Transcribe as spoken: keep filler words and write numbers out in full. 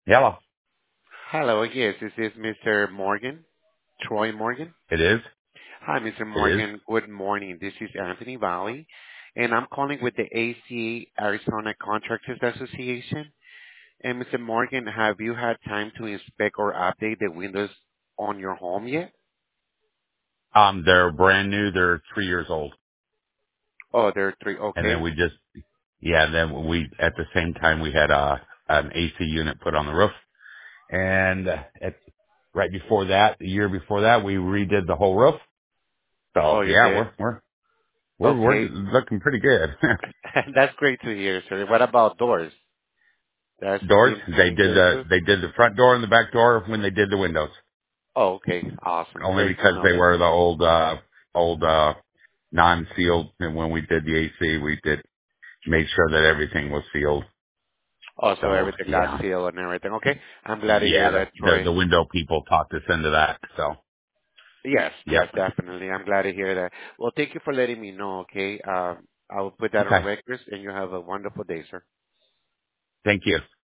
Hello. Hello, yes, this is Mister Morgan, Troy Morgan. It is. Hi, Mister It is. Morgan. Good morning. This is Anthony Valley, and I'm calling with the A C Arizona Contractors Association. And Mister Morgan, have you had time to inspect or update the windows on your home yet? Um, they're brand new. They're three years old. Oh, there are three. And then Okay. we just, yeah, then we, at the same time, we had, uh, an A C unit put on the roof. And uh, at, right before that, the year before that, we redid the whole roof. So Oh, you yeah, did. we're, we're, we're, we're Okay, looking pretty good. that's great to hear, sir. What about doors? That's Doors, been they been did good the, too. they did the front door and the back door when they did the windows. Oh, okay. Awesome. Only Great to because know they that. were the old, uh, old, uh, non-sealed. And when we did the A C, we did, made sure that everything was sealed. Oh, so So everything got yeah, sealed and everything. Okay. I'm glad to hear yeah, the, that, the, Troy. the window people talked us into that. So Yes, yes, yep. definitely. I'm glad to hear that. Well, thank you for letting me know, okay? Um, I will put that on Okay. records, and you have a wonderful day, sir. Thank you.